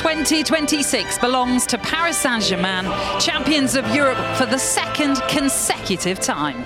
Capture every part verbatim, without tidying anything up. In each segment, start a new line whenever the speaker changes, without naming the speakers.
twenty twenty-six belongs to Paris Saint-Germain, champions of Europe for the second consecutive time.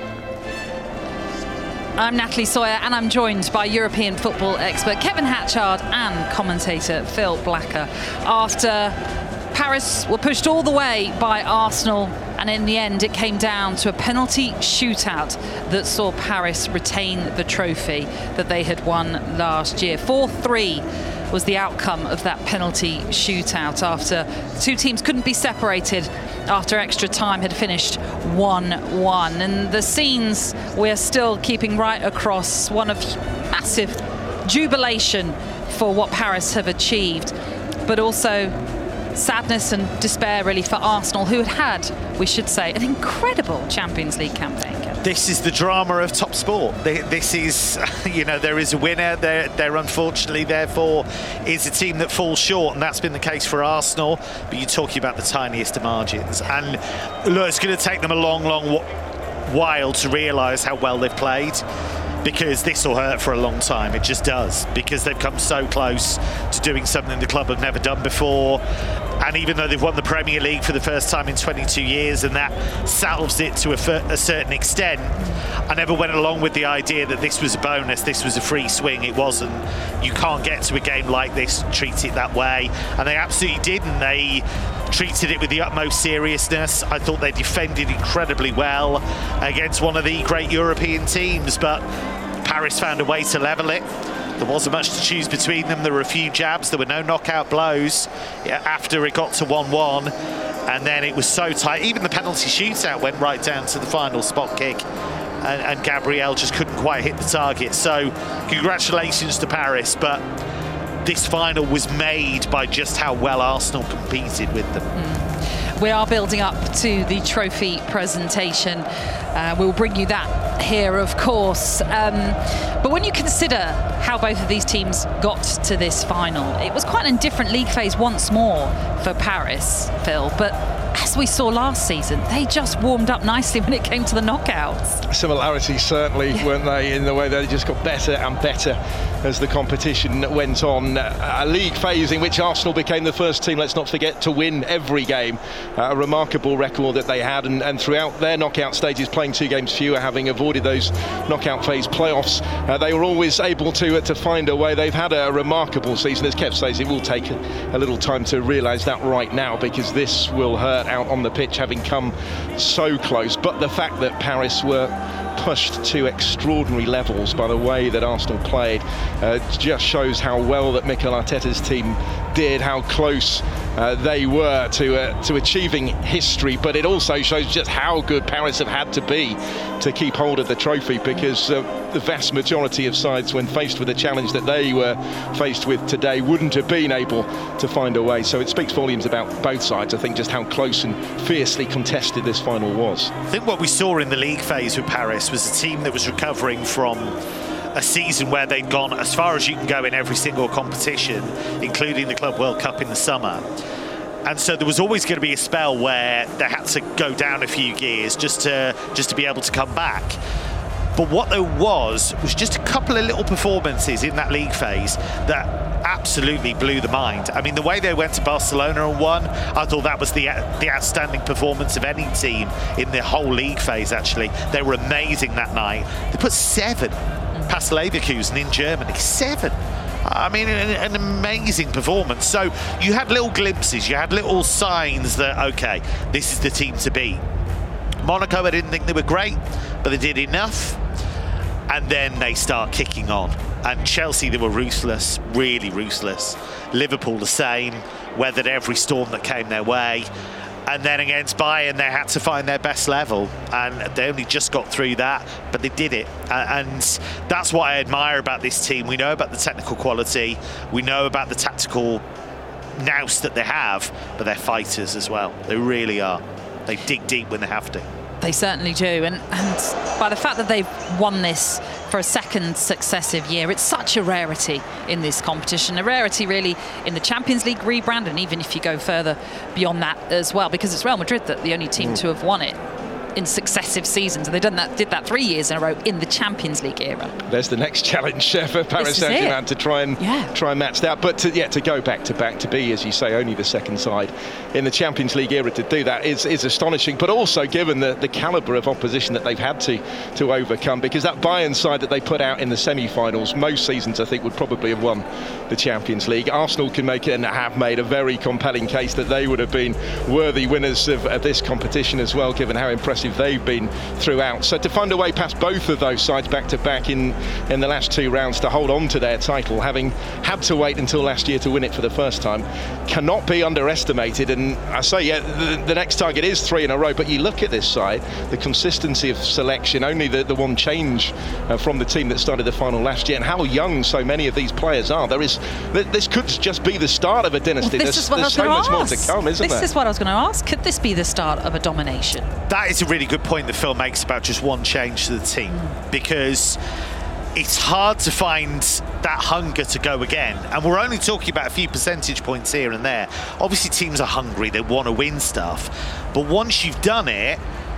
I'm Natalie Sawyer, and I'm joined by European football expert Kevin Hatchard and commentator Phil Blacker. After Paris were pushed all the way by Arsenal, and in the end it came down to a penalty shootout that saw Paris retain the trophy that they had won last year. four three was the outcome of that penalty shootout after the two teams couldn't be separated after extra time had finished one one. And the scenes we're still keeping right across, one of massive jubilation for what Paris have achieved, but also sadness and despair really for Arsenal, who had had, we should say, an incredible Champions League campaign.
This is the drama of top sport. This is, you know, there is a winner. There, there unfortunately, therefore, is a team that falls short, and that's been the case for Arsenal. But you're talking about the tiniest of margins. And look, it's going to take them a long, long while to realise how well they've played, because this will hurt for a long time. It just does, because they've come so close to doing something the club have never done before. And even though they've won the Premier League for the first time in twenty-two years, and that salves it to a, a certain extent, I never went along with the idea that this was a bonus, this was a free swing. It wasn't. You can't get to a game like this and treat it that way. And they absolutely did, and they treated it with the utmost seriousness. I thought they defended incredibly well against one of the great European teams, but Paris found a way to level it. There wasn't much to choose between them. There were a few jabs. There were no knockout blows after it got to one one. And then it was so tight. Even the penalty shootout went right down to the final spot kick. And, and Gabriel just couldn't quite hit the target. So congratulations to Paris. But this final was made by just how well Arsenal competed with them.
Mm. We are building up to the trophy presentation. Uh, we'll bring you that here, of course. Um, but when you consider how both of these teams got to this final, it was quite an indifferent league phase once more for Paris, Phil. But as we saw last season, they just warmed up nicely when it came to the knockouts.
Similarities, certainly, weren't they, in the way they just got better and better as the competition went on. A league phase in which Arsenal became the first team, let's not forget, to win every game. Uh, a remarkable record that they had, and, and throughout their knockout stages, playing two games fewer, having avoided those knockout phase playoffs, uh, they were always able to uh, to find a way. They've had a remarkable season. As Kev says, it will take a, a little time to realise that right now, because this will hurt out on the pitch, having come so close. But the fact that Paris were pushed to extraordinary levels by the way that Arsenal played uh, just shows how well that Mikel Arteta's team did, how close uh, they were to uh, to achieving history. But it also shows just how good Paris have had to be to keep hold of the trophy, because uh, the vast majority of sides, when faced with the challenge that they were faced with today, wouldn't have been able to find a way. So it speaks volumes about both sides, I think, just how close and fiercely contested this final was.
I think what we saw in the league phase with Paris was a team that was recovering from a season where they'd gone as far as you can go in every single competition, including the Club World Cup in the summer. And so there was always going to be a spell where they had to go down a few gears just to just to be able to come back. But what there was was just a couple of little performances in that league phase that absolutely blew the mind. I mean, the way they went to Barcelona and won, I thought that was the the outstanding performance of any team in the whole league phase, actually. They were amazing that night. They put seven past Leverkusen in Germany. Seven. I mean, an, an amazing performance. So you had little glimpses, you had little signs that, okay, this is the team to beat. Monaco, I didn't think they were great, but they did enough. And then they start kicking on. And Chelsea, they were ruthless, really ruthless. Liverpool, the same, weathered every storm that came their way. And then against Bayern, they had to find their best level. And they only just got through that, but they did it. And that's what I admire about this team. We know about the technical quality. We know about the tactical nous that they have, but they're fighters as well. They really are. They dig deep when they have to.
They certainly do. And, and by the fact that they've won this for a second successive year, it's such a rarity in this competition. A rarity, really, in the Champions League rebrand, and even if you go further beyond that as well, because it's Real Madrid that the only team mm. to have won it. in successive seasons. And they done that, did that three years in a row in the Champions League era.
There's the next challenge uh, for Paris Saint-Germain to try and
yeah.
try and match that. But to, yeah, to go back to back, to be, as you say, only the second side in the Champions League era to do that is, is astonishing. But also given the, the calibre of opposition that they've had to to overcome, because that Bayern side that they put out in the semi-finals, most seasons I think would probably have won the Champions League. Arsenal can make it and have made a very compelling case that they would have been worthy winners of, of this competition as well, given how impressive they've been throughout. So to find a way past both of those sides back to back in in the last two rounds to hold on to their title, having had to wait until last year to win it for the first time, cannot be underestimated. And I say, yeah, the, the next target is three in a row, but you look at this side, the consistency of selection, only the, the one change uh, from the team that started the final last year, and how young so many of these players are. There is, this could just be the start of a dynasty.
Well,
there's there's so much ask. more to come, isn't
this
there?
This is what I was going to ask. Could this be the start of a domination?
That is a really good point that Phil makes about just one change to the team, mm. because it's hard to find that hunger to go again. And we're only talking about a few percentage points here and there. Obviously, teams are hungry. They want to win stuff. But once you've done it,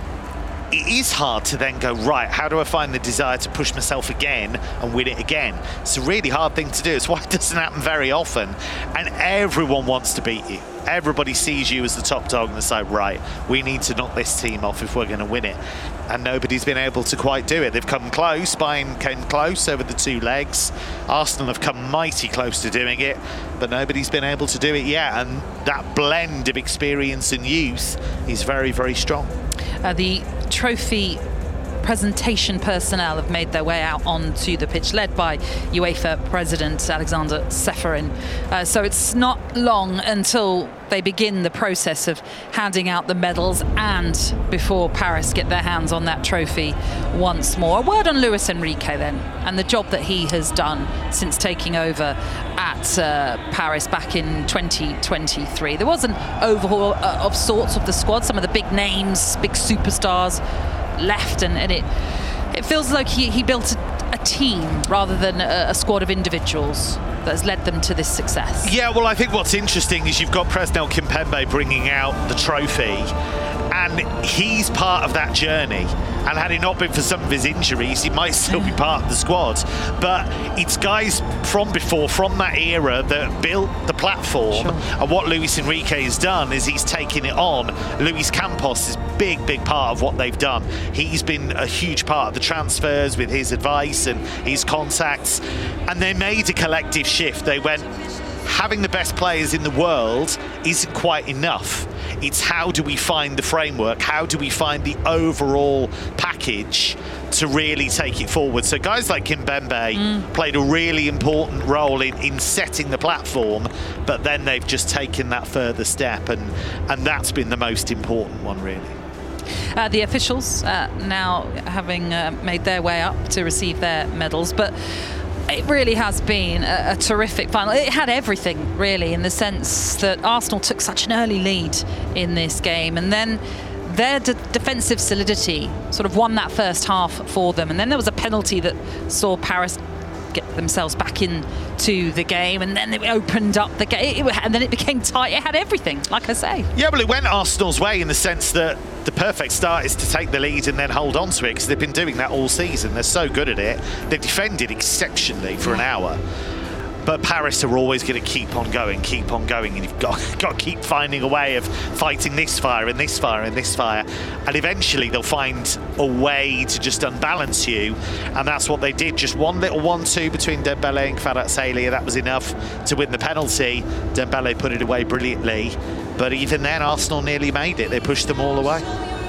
it is hard to then go, right, how do I find the desire to push myself again and win it again? It's a really hard thing to do. It's why it doesn't happen very often. And everyone wants to beat you. Everybody sees you as the top dog and it's like, right, we need to knock this team off if we're going to win it. And nobody's been able to quite do it. They've come close. Bayern came close over the two legs. Arsenal have come mighty close to doing it, but nobody's been able to do it yet. And that blend of experience and youth is very, very strong.
Uh, the trophy presentation personnel have made their way out onto the pitch, led by UEFA President Alexander Ceferin. Uh, so it's not long until they begin the process of handing out the medals and before Paris get their hands on that trophy once more. A word on Luis Enrique then, and the job that he has done since taking over at uh, Paris back in twenty twenty-three. There was an overhaul uh, of sorts of the squad. Some of the big names, big superstars left, and, and it it feels like he, he built a, a team rather than a, a squad of individuals that has led them to this success.
Yeah, well, I think what's interesting is you've got Presnel Kimpembe bringing out the trophy, and he's part of that journey. And had it not been for some of his injuries, he might still be part of the squad. But it's guys from before, from that era, that built the platform. Sure. And what Luis Enrique has done is he's taken it on. Luis Campos is a big, big part of what they've done. He's been a huge part of the transfers with his advice and his contacts. And they made a collective shift. They went, having the best players in the world isn't quite enough. It's how do we find the framework? How do we find the overall package to really take it forward? So guys like Kimpembe mm. played a really important role in, in setting the platform, but then they've just taken that further step, and, and that's been the most important one, really.
Uh, the officials uh, now having uh, made their way up to receive their medals, but it really has been a, a terrific final. It had everything, really, in the sense that Arsenal took such an early lead in this game, and then their de- defensive solidity sort of won that first half for them. And then there was a penalty that saw Paris get themselves back into the game, and then it opened up the game, and then it became tight. It had everything, like I say.
Yeah, well, it went Arsenal's way in the sense that the perfect start is to take the lead and then hold on to it, because they've been doing that all season. They're so good at it. They've defended exceptionally for an hour. But Paris are always going to keep on going, keep on going, and you've got, got to keep finding a way of fighting this fire and this fire and this fire. And eventually they'll find a way to just unbalance you. And that's what they did. Just one little one two between Dembele and Kvaratskhelia. That was enough to win the penalty. Dembele put it away brilliantly. But even then, Arsenal nearly made it. They pushed them all away.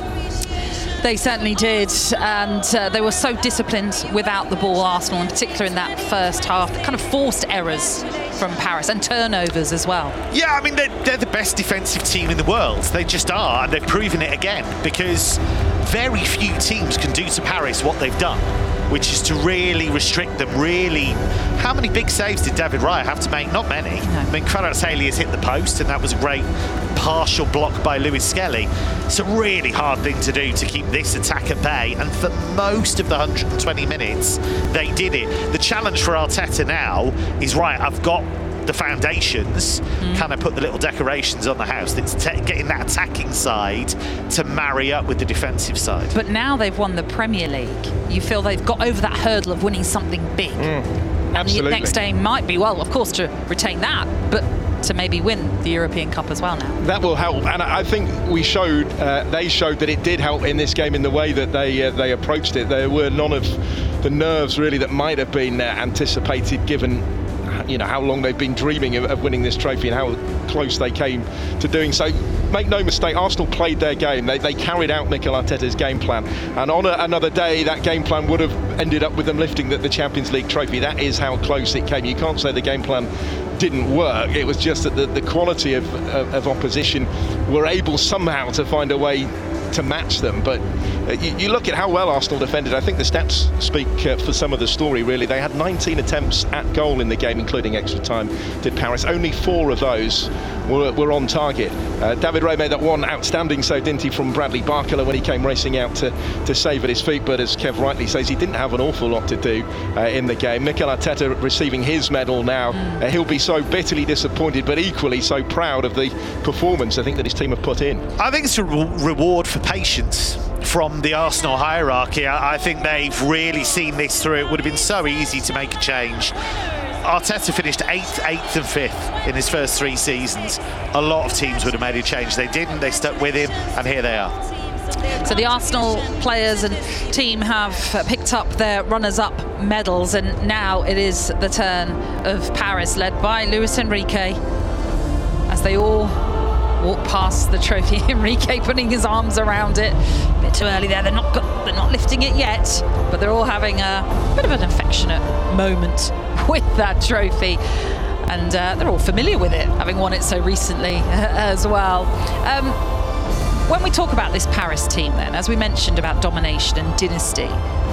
They certainly did, and uh, they were so disciplined without the ball, Arsenal, in particular in that first half. They kind of forced errors from Paris and turnovers as well.
Yeah, I mean, they're, they're the best defensive team in the world. They just are, and they've proven it again, because very few teams can do to Paris what they've done, which is to really restrict them, really. How many big saves did David Raya have to make? Not many. No. I mean, Kvaratskhelia has hit the post, and that was a great partial block by Lewis Skelly. It's a really hard thing to do to keep this attack at bay, and for most of the one hundred twenty minutes, they did it. The challenge for Arteta now is, right, I've got the foundations, mm. can I put the little decorations on the house? It's t- getting that attacking side to marry up with the defensive side.
But now they've won the Premier League, you feel they've got over that hurdle of winning something big.
Mm.
And
Absolutely.
the next aim might be, well, of course, to retain that, but to maybe win the European Cup as well now.
That will help, and I think we showed, uh, they showed that it did help in this game in the way that they uh, they approached it. There were none of the nerves really that might have been uh, anticipated, given you know how long they've been dreaming of, of winning this trophy and how close they came to doing so. Make no mistake, Arsenal played their game. They, they carried out Mikel Arteta's game plan, and on a, another day that game plan would have ended up with them lifting the, the Champions League trophy. That is how close it came. You can't say the game plan didn't work. It was just that the, the quality of, of, of opposition were able somehow to find a way to match them. But uh, you, you look at how well Arsenal defended. I think the stats speak uh, for some of the story, really. They had nineteen attempts at goal in the game, including extra time, did Paris. Only four of those were, were on target. Uh, David Ray made that one outstanding save, didn't he, from Bradley Barcola when he came racing out to, to save at his feet. But as Kev rightly says, he didn't have an awful lot to do uh, in the game. Mikel Arteta receiving his medal now. Uh, he'll be so bitterly disappointed, but equally so proud of the performance I think that his team have put in.
I think it's a re- reward for patience from the Arsenal hierarchy. I, I think they've really seen this through. It would have been so easy to make a change. Arteta finished eighth, eighth and fifth in his first three seasons. A lot of teams would have made a change. They didn't, they stuck with him, and here they are.
So the Arsenal players and team have picked up their runners-up medals, and now it is the turn of Paris, led by Luis Enrique, as they all walk past the trophy. Enrique putting his arms around it. A bit too early there. They're not got, they're not lifting it yet, but they're all having a bit of an affectionate moment with that trophy. And uh, they're all familiar with it, having won it so recently as well. Um, when we talk about this Paris team then, as we mentioned about domination and dynasty,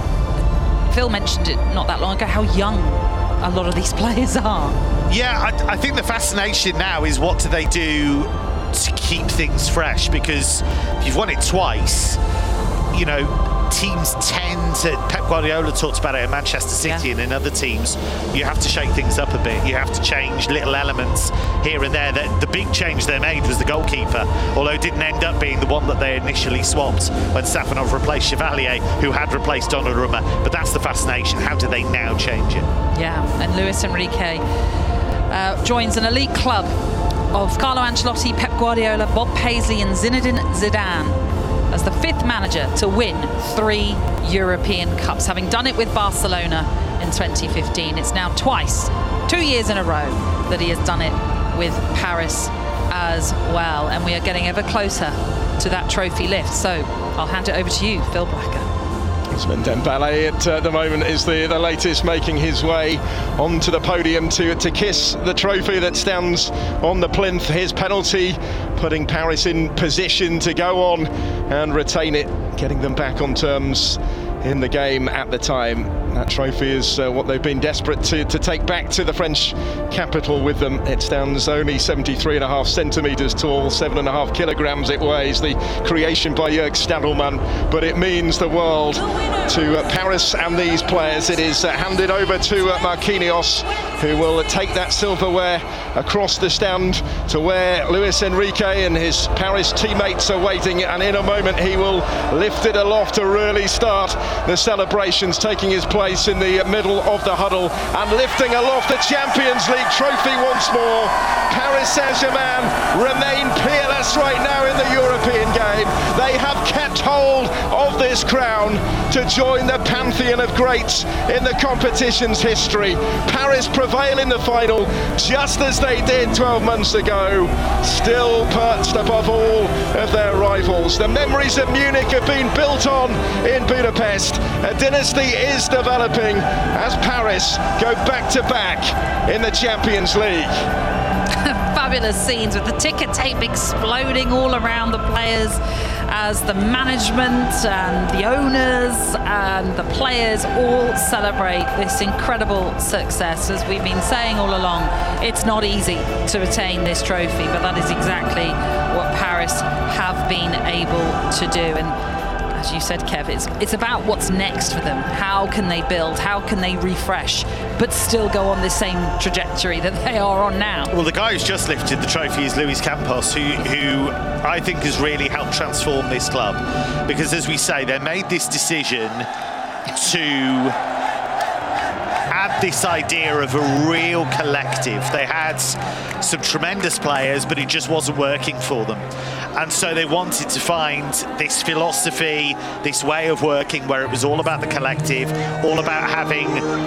Phil mentioned it not that long ago, how young a lot of these players are.
Yeah, I, I think the fascination now is what do they do to keep things fresh, because if you've won it twice, you know, teams tend to, Pep Guardiola talked about it at Manchester City, yeah. and in other teams you have to shake things up a bit. You have to change little elements here and there. The, the big change they made was the goalkeeper, although it didn't end up being the one that they initially swapped when Safanov replaced Chevalier, who had replaced Donnarumma. But that's the fascination. How do they now change it?
Yeah, and Luis Enrique uh, joins an elite club of Carlo Ancelotti, Pep Guardiola, Bob Paisley and Zinedine Zidane as the fifth manager to win three European Cups, having done it with Barcelona in twenty fifteen. It's now twice, two years in a row, that he has done it with Paris as well. And we are getting ever closer to that trophy lift. So I'll hand it over to you, Phil Blacker.
Ousmane Dembélé at uh, the moment is the, the latest, making his way onto the podium to, to kiss the trophy that stands on the plinth. His penalty putting Paris in position to go on and retain it, getting them back on terms in the game at the time. That trophy is uh, what they've been desperate to, to take back to the French capital with them. It stands only seventy-three and a half centimetres tall, seven and a half kilograms it weighs, the creation by Jörg Stadelmann, but it means the world to uh, Paris and these players. It is uh, handed over to uh, Marquinhos, who will uh, take that silverware across the stand to where Luis Enrique and his Paris teammates are waiting, and in a moment he will lift it aloft to really start the celebrations, taking his place in the middle of the huddle and lifting aloft the Champions League trophy once more. Paris Saint-Germain remain peerless right now in the European game. They have kept hold of this crown to join the pantheon of greats in the competition's history. Paris prevail in the final just as they did twelve months ago, still perched above all of their rivals. The memories of Munich have been built on in Budapest. A dynasty is developing as Paris go back to back in the Champions League.
Fabulous scenes with the ticker tape exploding all around the players as the management and the owners and the players all celebrate this incredible success. As we've been saying all along, it's not easy to retain this trophy, but that is exactly what Paris have been able to do. And as you said, Kev, it's, it's about what's next for them. How can they build? How can they refresh, but still go on the same trajectory that they are on now?
Well, the guy who's just lifted the trophy is Luis Campos, who, who I think has really helped transform this club. Because, as we say, they made this decision to add this idea of a real collective. They had some tremendous players, but it just wasn't working for them. And so they wanted to find this philosophy, this way of working where it was all about the collective, all about having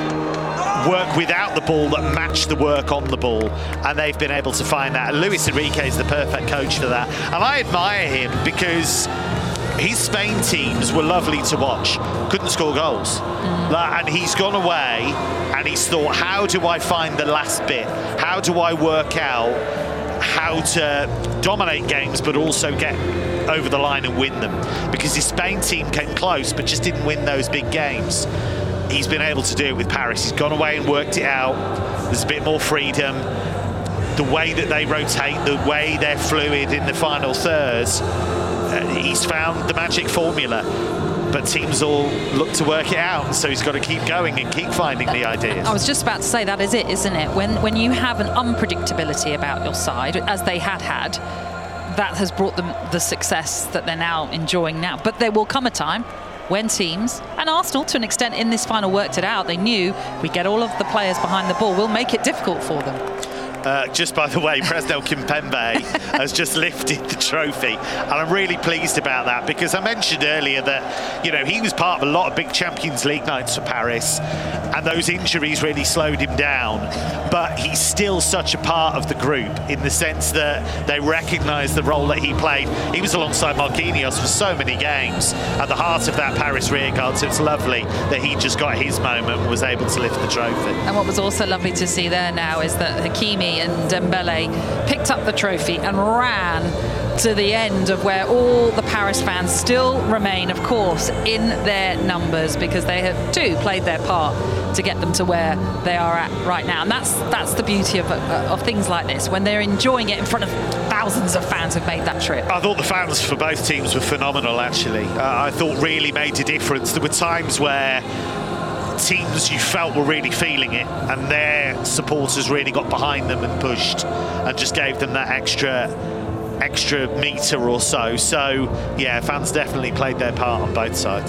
work without the ball that matched the work on the ball. And they've been able to find that. And Luis Enrique is the perfect coach for that. And I admire him because his Spain teams were lovely to watch, couldn't score goals. Mm. And he's gone away and he's thought, how do I find the last bit? How do I work out how to dominate games but also get over the line and win them? Because his Spain team came close but just didn't win those big games. He's been able to do it with Paris. He's gone away and worked it out. There's a bit more freedom. The way that they rotate, the way they're fluid in the final thirds, uh, he's found the magic formula. But teams all look to work it out, so he's got to keep going and keep finding the ideas.
I was just about to say, that is it, isn't it? When when you have an unpredictability about your side, as they had had, that has brought them the success that they're now enjoying now. But there will come a time when teams, and Arsenal to an extent in this final worked it out, they knew we get all of the players behind the ball, we'll make it difficult for them.
Uh, just by the way, Presnel Kimpembe has just lifted the trophy, and I'm really pleased about that because I mentioned earlier that, you know, he was part of a lot of big Champions League nights for Paris, and those injuries really slowed him down. But he's still such a part of the group in the sense that they recognise the role that he played. He was alongside Marquinhos for so many games at the heart of that Paris rearguard, so it's lovely that he just got his moment and was able to lift the trophy.
And what was also lovely to see there now is that Hakimi and Dembele picked up the trophy and ran to the end of where all the Paris fans still remain, of course, in their numbers, because they have too played their part to get them to where they are at right now. And that's that's the beauty of, uh, of things like this, when they're enjoying it in front of thousands of fans who've made that trip.
I thought the fans for both teams were phenomenal, actually. Uh, I thought really made a difference. There were times where teams you felt were really feeling it, and their supporters really got behind them and pushed and just gave them that extra extra metre or so. So, yeah, fans definitely played their part on both sides.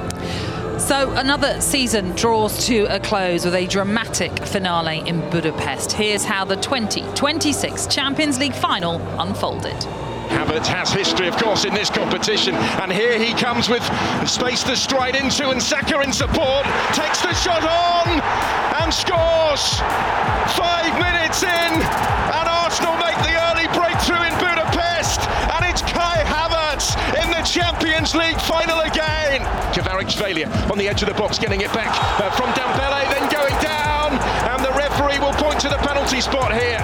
So another season draws to a close with a dramatic finale in Budapest. Here's how the twenty twenty-six Champions League final unfolded.
Havertz has history, of course, in this competition, and here he comes with space to stride into, and Saka in support, takes the shot on and scores! Five minutes in, and Arsenal make the early breakthrough in Budapest, and it's Kai Havertz in the Champions League final again. Kvaratskhelia on the edge of the box, getting it back uh, from Dembele, then going down, and the referee will point to the penalty spot here.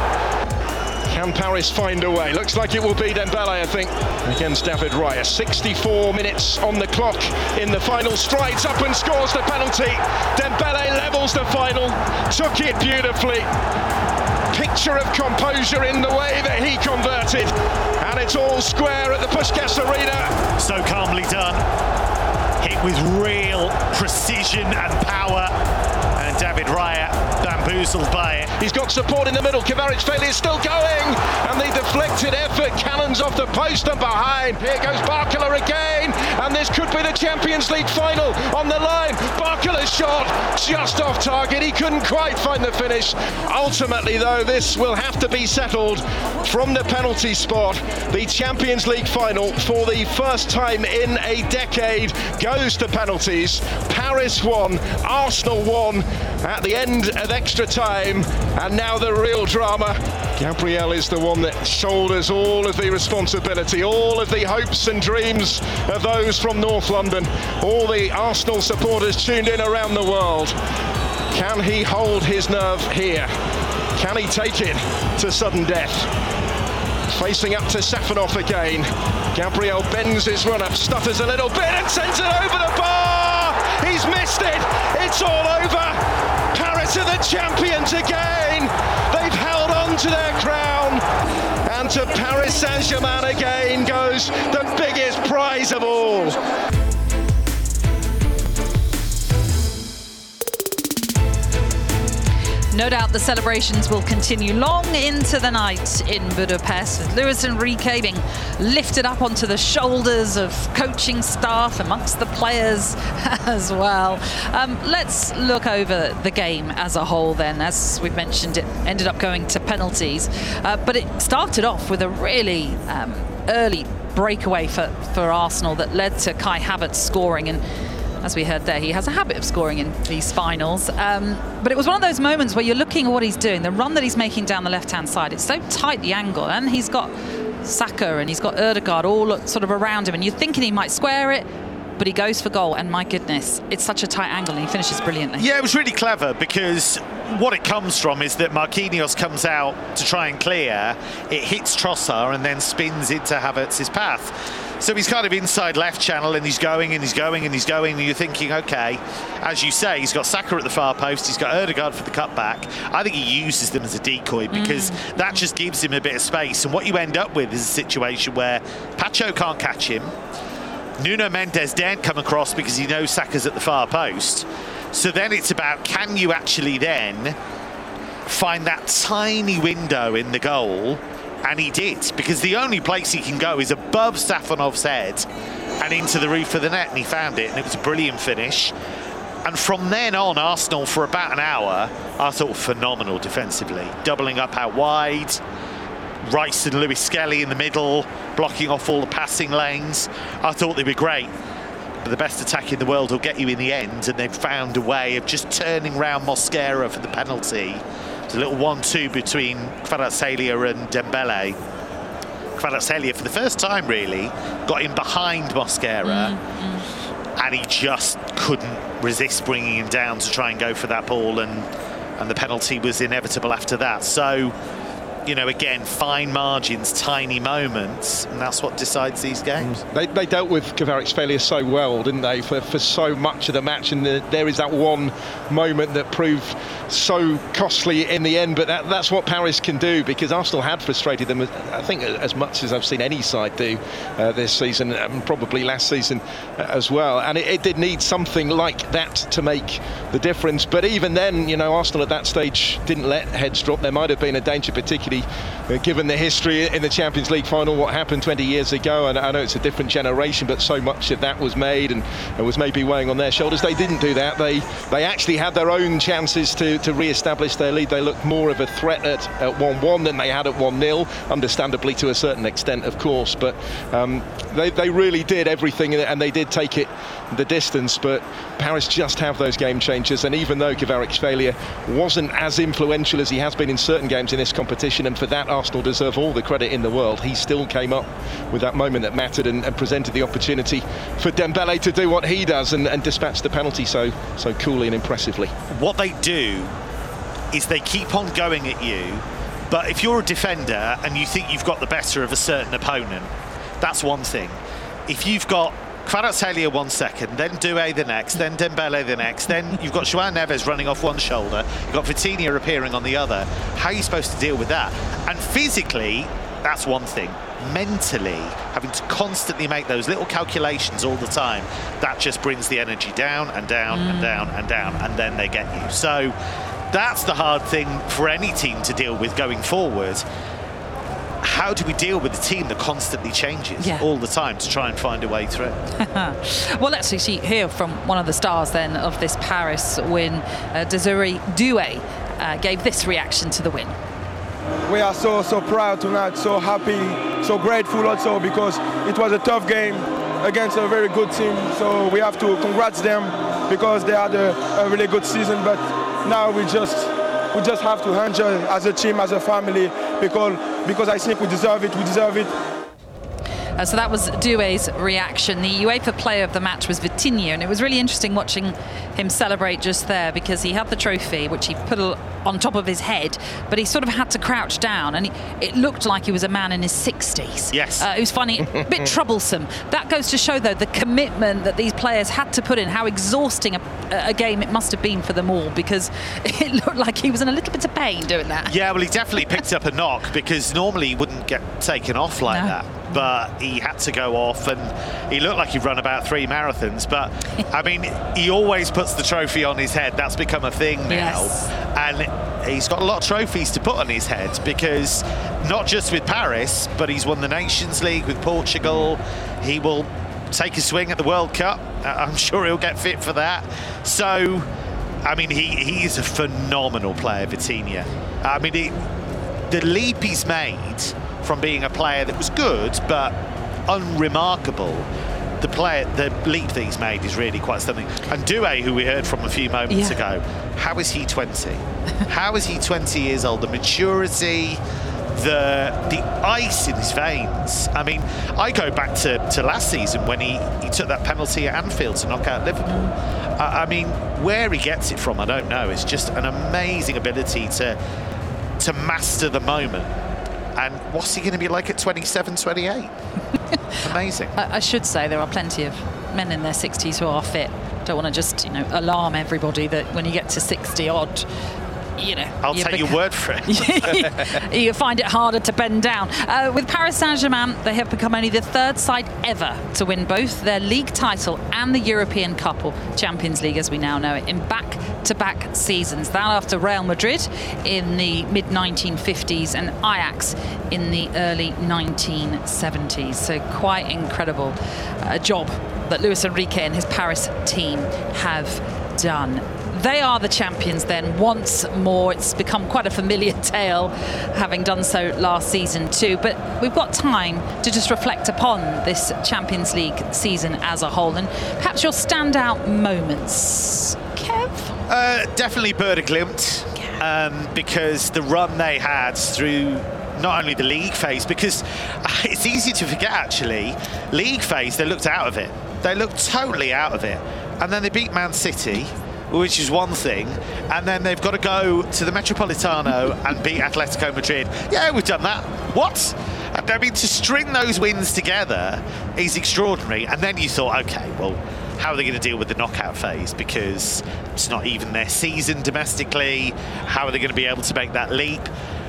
Can Paris find a way? Looks like it will be Dembele, I think, against David Raya. sixty-four minutes on the clock in the final, strides up and scores the penalty. Dembele levels the final, took it beautifully. Picture of composure in the way that he converted, and it's all square at the Puskás Arena.
So calmly done, hit with real precision and power, and David Raya bamboozled by it.
He's got support in the middle. Kvaratskhelia is still going, and the deflected effort cannons off the post and behind. Here goes Barcola again, and this could be the Champions League final on the line. Barcola's shot just off target. He couldn't quite find the finish. Ultimately, though, this will have to be settled from the penalty spot. The Champions League final, for the first time in a decade, goes to penalties. Paris won, Arsenal won at the end of extra time, and now the real drama. Gabriel is the one that shoulders all of the responsibility, all of the hopes and dreams of those from North London, all the Arsenal supporters tuned in around the world. Can he hold his nerve here? Can he take it to sudden death? Facing up to Safonov again. Gabriel bends his run-up, stutters a little bit and sends it over the bar! He's missed it! It's all over! Paris are the champions again! They've held on to their crown! And to Paris Saint-Germain again goes the biggest prize of all!
No doubt the celebrations will continue long into the night in Budapest, with Luis Enrique being lifted up onto the shoulders of coaching staff amongst the players as well. Um, let's look over the game as a whole then. As we've mentioned, it ended up going to penalties, uh, but it started off with a really um, early breakaway for, for Arsenal that led to Kai Havertz scoring, and as we heard there, he has a habit of scoring in these finals. Um, but it was one of those moments where you're looking at what he's doing, the run that he's making down the left-hand side. It's so tight, the angle, and he's got Saka and he's got Ødegaard all sort of around him, and you're thinking he might square it, but he goes for goal, and my goodness, it's such a tight angle, and he finishes brilliantly.
Yeah, it was really clever, because what it comes from is that Marquinhos comes out to try and clear, it hits Trossard and then spins into Havertz's path. So he's kind of inside left channel, and he's going and he's going and he's going, and you're thinking, okay, as you say, he's got Saka at the far post, he's got Ødegaard for the cutback. I think he uses them as a decoy, because mm. that just gives him a bit of space, and what you end up with is a situation where Pacho can't catch him, Nuno Mendes daren't come across because he knows Saka's at the far post. So then it's about, can you actually then find that tiny window in the goal? And he did, because the only place he can go is above Safonov's head and into the roof of the net, and he found it, and it was a brilliant finish. And from then on, Arsenal, for about an hour, I thought phenomenal defensively, doubling up out wide, Rice and Lewis Skelly in the middle, blocking off all the passing lanes. I thought they were great. But the best attack in the world will get you in the end, and they've found a way of just turning round Mosquera for the penalty. It's a little one two between Kvaratskhelia and Dembele. Kvaratskhelia, for the first time really, got in behind Mosquera, mm-hmm. and he just couldn't resist bringing him down to try and go for that ball, and, and the penalty was inevitable after that. So, you know, again, fine margins, tiny moments, and that's what decides these games.
They, they dealt with Kvaratskhelia so well, didn't they, for, for so much of the match, and the, there is that one moment that proved so costly in the end, but that, that's what Paris can do, because Arsenal had frustrated them, I think, as much as I've seen any side do uh, this season, and probably last season uh, as well, and it, it did need something like that to make the difference. But even then, you know, Arsenal at that stage didn't let heads drop. There might have been a danger, particularly Uh, given the history in the Champions League final, what happened twenty years ago, and I know it's a different generation, but so much of that was made and, and was maybe weighing on their shoulders. They didn't do that. They they actually had their own chances to, to re-establish their lead. They looked more of a threat at, at one one than they had at one nil, understandably to a certain extent, of course, but um, they, they really did everything, and they did take it the distance. But Paris just have those game changers, and even though Kvaratskhelia wasn't as influential as he has been in certain games in this competition, and for that Arsenal deserve all the credit in the world, he still came up with that moment that mattered, and, and presented the opportunity for Dembele to do what he does, and, and dispatch the penalty so so coolly and impressively.
What they do is they keep on going at you, but if you're a defender and you think you've got the better of a certain opponent, that's one thing. If you've got Kvaratskhelia one second, then Doué the next, then Dembele the next, then you've got João Neves running off one shoulder, you've got Vitinha appearing on the other. How are you supposed to deal with that? And physically, that's one thing. Mentally, having to constantly make those little calculations all the time, that just brings the energy down and down mm. and down and down, and then they get you. So that's the hard thing for any team to deal with going forward. How do we deal with a team that constantly changes yeah. all the time to try and find a way through?
Well, let's actually hear from one of the stars then of this Paris win. Uh, Désiré Doué uh, gave this reaction to the win.
We are so, so proud tonight, so happy, so grateful also, because it was a tough game against a very good team. So we have to congrats them, because they had a, a really good season. But now we just we just have to enjoy as a team, as a family, because because I think we deserve it. We deserve it.
Uh, so that was Doué's reaction. The UEFA player of the match was Vitinha, and it was really interesting watching him celebrate just there, because he had the trophy, which he put on top of his head, but he sort of had to crouch down, and he, it looked like he was a man in his sixties.
Yes.
Uh, it was funny, a bit troublesome. That goes to show, though, the commitment that these players had to put in, how exhausting a, a game it must have been for them all, because it looked like he was in a little bit of pain doing that.
Yeah, well, he definitely picked up a knock, because normally he wouldn't get taken off like
no.
that. But he had to go off, and he looked like he'd run about three marathons. But, I mean, he always puts the trophy on his head. That's become a thing now.
Yes.
And he's got a lot of trophies to put on his head, because not just with Paris, but he's won the Nations League with Portugal. He will take a swing at the World Cup. I'm sure he'll get fit for that. So, I mean, he, he is a phenomenal player, Vitinha. I mean, he, the leap he's made from being a player that was good but unremarkable, the player, the leap that he's made is really quite something. And Doué, who we heard from a few moments
yeah.
ago, how is he twenty? How is he twenty years old? The maturity, the the ice in his veins. I mean, I go back to, to last season when he, he took that penalty at Anfield to knock out Liverpool. I, I mean, where he gets it from, I don't know. It's just an amazing ability to to master the moment. And what's he going to be like at twenty-seven, twenty-eight? Amazing.
I, I should say there are plenty of men in their sixties who are fit. Don't want to just, you know, alarm everybody that when you get to sixty odd, you know,
I'll
you
take
become,
your word for it.
you find it harder to bend down. Uh, with Paris Saint-Germain, they have become only the third side ever to win both their league title and the European Cup, or Champions League as we now know it, in back-to-back seasons. That after Real Madrid in the mid nineteen fifties and Ajax in the early nineteen seventies. So quite incredible uh, job that Luis Enrique and his Paris team have done. They are the champions then once more. It's become quite a familiar tale, having done so last season too. But we've got time to just reflect upon this Champions League season as a whole, and perhaps your standout moments. Kev?
Uh, definitely Bodo Glimt, um, because the run they had through not only the league phase, because it's easy to forget actually, league phase, they looked out of it. They looked totally out of it. And then they beat Man City, which is one thing, and then they've got to go to the Metropolitano and beat Atletico Madrid. Yeah, we've done that. What? And I mean, to string those wins together is extraordinary. And then you thought, okay, well, how are they going to deal with the knockout phase? Because it's not even their season domestically. How are they going to be able to make that leap?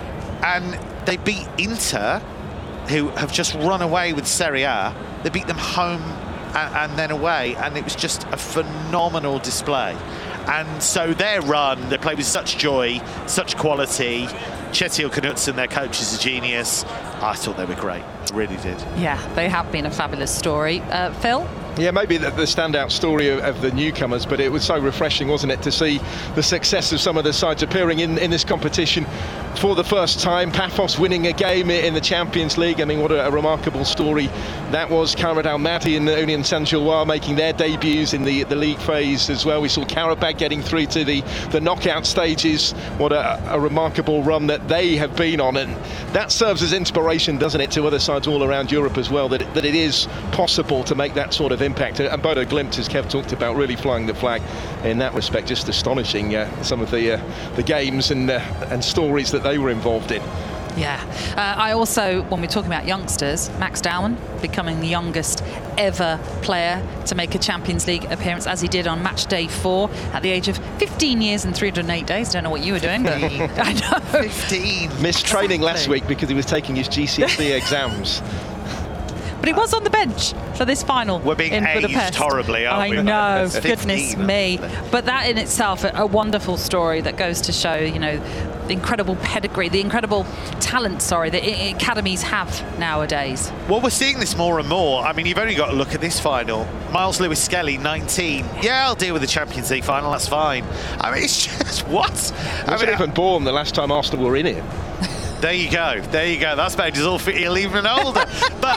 And they beat Inter, who have just run away with Serie A. They beat them home and, and then away, and it was just a phenomenal display. And so their run, they played with such joy, such quality. Kjetil Knutsen, their coach, is a genius. I thought they were great, I really did.
Yeah, they have been a fabulous story. Uh, Phil?
Yeah, maybe the, the standout story of, of the newcomers, but it was so refreshing, wasn't it, to see the success of some of the sides appearing in, in this competition for the first time. Paphos winning a game in the Champions League. I mean, what a, a remarkable story that was. Karaman Almaty and Union Saint-Gilloise making their debuts in the, the league phase as well. We saw Karabakh getting through to the, the knockout stages. What a, a remarkable run that they have been on, and that serves as inspiration, doesn't it, to other sides all around Europe as well, that, that it is possible to make that sort of impact. And Bodo Glimt, as Kev talked about, really flying the flag in that respect. Just astonishing, uh, some of the uh, the games and uh, and stories that they were involved in.
Yeah. Uh, I also, when we're talking about youngsters, Max Douwen becoming the youngest ever player to make a Champions League appearance, as he did on match day four at the age of fifteen years and three hundred eight days. Don't know what you were doing, but I know.
fifteen.
Missed training last week because he was taking his G C S E exams.
But he was on the bench for this final.
We're being
in
aged
Budapest.
horribly, aren't
I
we?
know,
It's
goodness
fifteen,
me.
honestly.
But that in itself, a, a wonderful story that goes to show, you know, the incredible pedigree, the incredible talent, sorry, that I- academies have nowadays.
Well, we're seeing this more and more. I mean, you've only got to look at this final. Miles Lewis Skelly, nineteen. Yeah, I'll deal with the Champions League final, that's fine. I mean, it's just, what? I
Wasn't
mean,
even born the last time Arsenal were in it.
There you go. There you go. That's made us all feel even older. But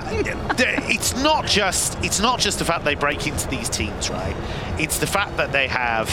it's not just it's not just the fact they break into these teams, right? It's the fact that they have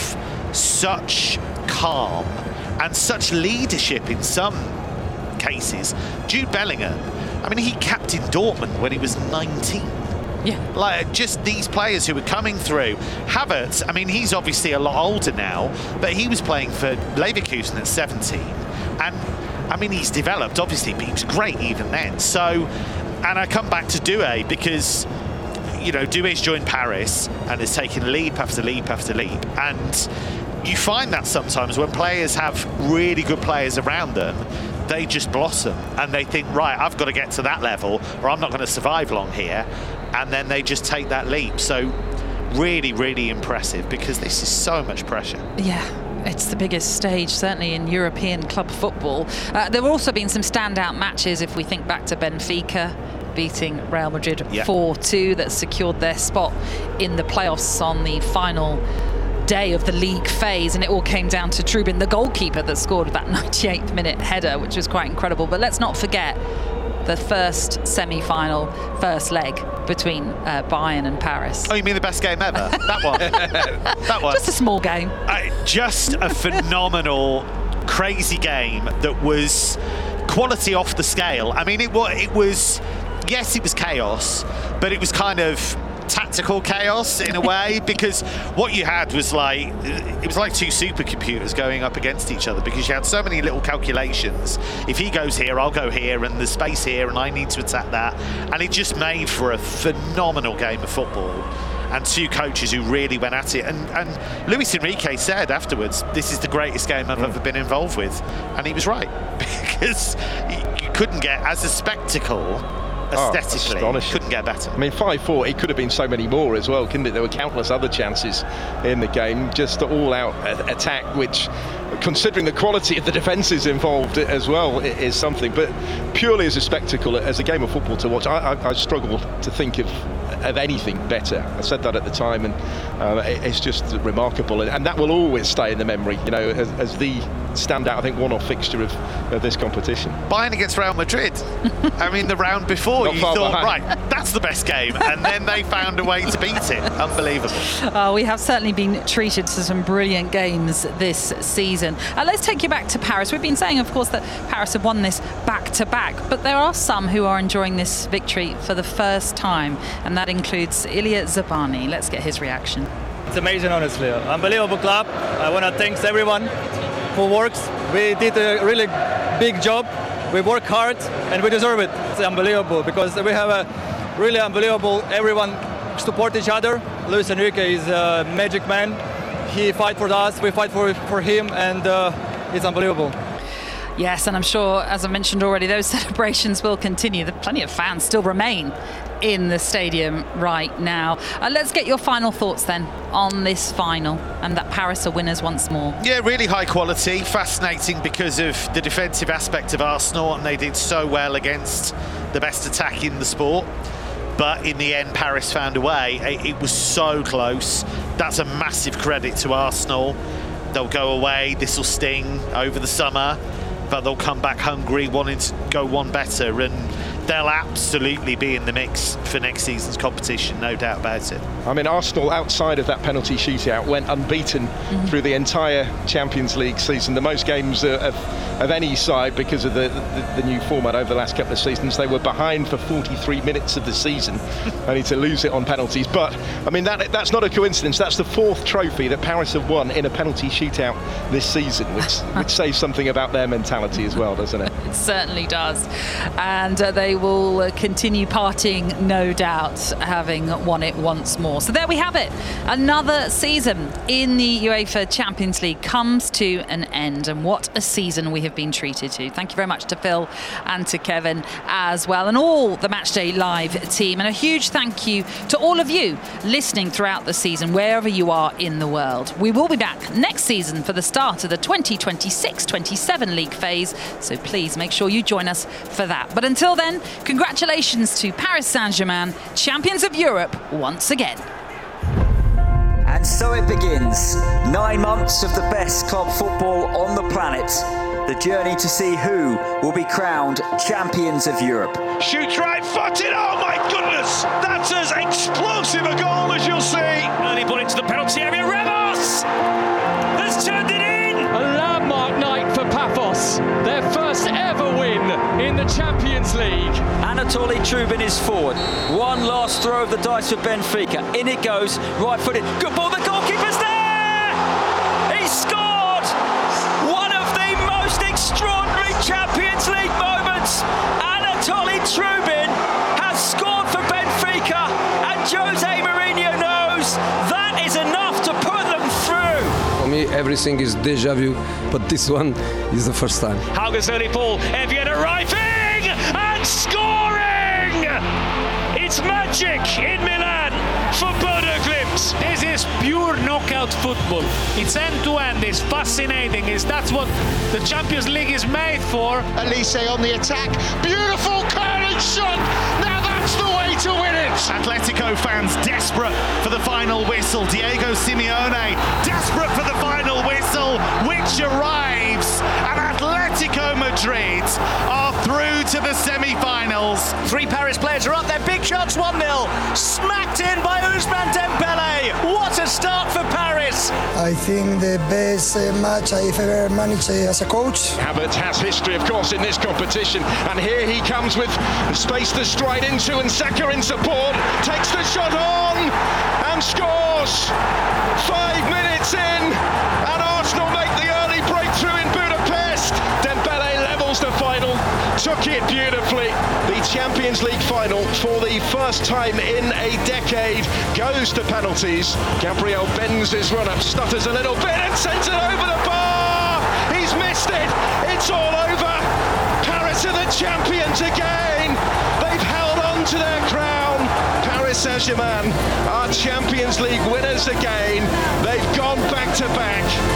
such calm and such leadership in some cases. Jude Bellingham, I mean, he captained Dortmund when he was nineteen.
Yeah.
Like, just these players who were coming through. Havertz, I mean, he's obviously a lot older now, but he was playing for Leverkusen at seventeen. And I mean, he's developed, obviously, but he was great even then. So, and I come back to Doué because, you know, Doué's joined Paris and has taken leap after leap after leap. And you find that sometimes when players have really good players around them, they just blossom and they think, right, I've got to get to that level or I'm not going to survive long here. And then they just take that leap. So really, really impressive because this is so much pressure.
Yeah. It's the biggest stage, certainly in European club football. Uh, there have also been some standout matches, if we think back to Benfica beating Real Madrid
yeah.
four two, that secured their spot in the playoffs on the final day of the league phase, and it all came down to Trubin, the goalkeeper, that scored that ninety-eighth minute header, which was quite incredible. But let's not forget the first semi-final, first leg between uh, Bayern and Paris.
Oh, you mean the best game ever? That one. That one.
Just a small game.
Uh, just a phenomenal, crazy game that was quality off the scale. I mean, it was, it was, yes, it was chaos, but it was kind of tactical chaos in a way, because what you had was like, it was like two supercomputers going up against each other, because you had so many little calculations. If he goes here, I'll go here, and there's space here, and I need to attack that. And it just made for a phenomenal game of football, and two coaches who really went at it. And, and Luis Enrique said afterwards, this is the greatest game I've ever been involved with. And he was right, because you couldn't get, as a spectacle, aesthetically,
oh,
couldn't get better.
I mean, five four, it could have been so many more as well, couldn't it? There were countless other chances in the game, just all-out attack, which, considering the quality of the defences involved as well, is something. But purely as a spectacle, as a game of football to watch, I, I, I struggle to think of of anything better. I said that at the time, and uh, it's just remarkable, and, and that will always stay in the memory, you know, as, as the standout, I think, one-off fixture of, of this competition.
Bayern against Real Madrid. I mean, the round before,
Not
you thought,
behind.
right, that's the best game, and then they found a way to beat it. Unbelievable.
Uh, we have certainly been treated to some brilliant games this season. Uh, let's take you back to Paris. We've been saying, of course, that Paris have won this back-to-back, but there are some who are enjoying this victory for the first time, and that includes Ilya Zabani. Let's get his reaction.
It's amazing, honestly. Unbelievable club. I want to thank everyone who works. We did a really big job. We work hard and we deserve it. It's unbelievable because we have a really unbelievable, everyone support each other. Luis Enrique is a magic man. He fight for us, we fight for, for him, and uh, it's unbelievable.
Yes, and I'm sure, as I mentioned already, those celebrations will continue. There plenty of fans still remain in the stadium right now. Uh, let's get your final thoughts then on this final, and that Paris are winners once more.
Yeah, really high quality, fascinating because of the defensive aspect of Arsenal, and they did so well against the best attack in the sport. But in the end, Paris found a way. It, it was so close. That's a massive credit to Arsenal. They'll go away, this will sting over the summer, but they'll come back hungry, wanting to go one better, and they'll absolutely be in the mix for next season's competition, no doubt about it.
I mean, Arsenal, outside of that penalty shootout, went unbeaten mm-hmm. through the entire Champions League season, the most games of, of any side because of the, the, the new format over the last couple of seasons. They were behind for forty-three minutes of the season, only to lose it on penalties. But, I mean, that that's not a coincidence. That's the fourth trophy that Paris have won in a penalty shootout this season, which, which says something about their mentality as well, doesn't it?
It certainly does. And uh, they will uh, continue partying, no doubt, having won it once more. So there we have it. Another season in the UEFA Champions League comes to an end, and what a season we have been treated to. Thank you very much to Phil and to Kevin as well, and all the Matchday Live team, and a huge thank you to all of you listening throughout the season, wherever you are in the world. We will be back next season for the start of the twenty twenty-six twenty-seven league phase, so please make sure you join us for that. But until then, congratulations to Paris Saint-Germain, champions of Europe once again.
And so it begins. Nine months of the best club football on the planet. The journey to see who will be crowned champions of Europe.
Shoots right footed. Oh my goodness! That's as explosive a goal as you'll see. Early ball into the penalty area. Ramos has turned it in.
A landmark night for Paphos. Their first ever win in the Champions League.
Anatoly Trubin is forward. One last throw of the dice for Benfica. In it goes, right footed. Good ball, the goalkeeper's there! He scored! One of the most extraordinary Champions League moments. Anatoly Trubin has scored for Benfica, and Jose Mourinho knows that is enough to put them through.
For me, everything is deja vu, but this one is the first time.
Hauger's early ball, Evian arriving and scoring! It's magic in Milan for Bodo Glimt. six. This is pure knockout football. It's end-to-end, it's fascinating. It's, that's what the Champions League is made for.
Elise on the attack. Beautiful curling shot. Now that's the way to win it.
Atletico fans desperate for the final whistle. Diego Simeone desperate for the final whistle, which arrives. And Atletico Madrid are through to the semi-finals.
Three Paris players are up there. Big shots, one nil. Smacked in by Ousmane Dembele. What a start for Paris.
I think the best uh, match I've ever managed uh, as a coach.
Havertz has history, of course, in this competition. And here he comes with space to stride into, and Saka in support. Takes the shot on and scores. Five minutes in, and Arsenal make the early breakthrough in Budapest. Dembele levels the final. Took it beautifully. The Champions League final, for the first time in a decade, goes to penalties. Gabriel bends his run-up, stutters a little bit and sends it over the bar. He's missed it. It's all over. Paris are the champions again. They've held on to their crown. Paris Saint-Germain are Champions League winners again. They've gone back to back.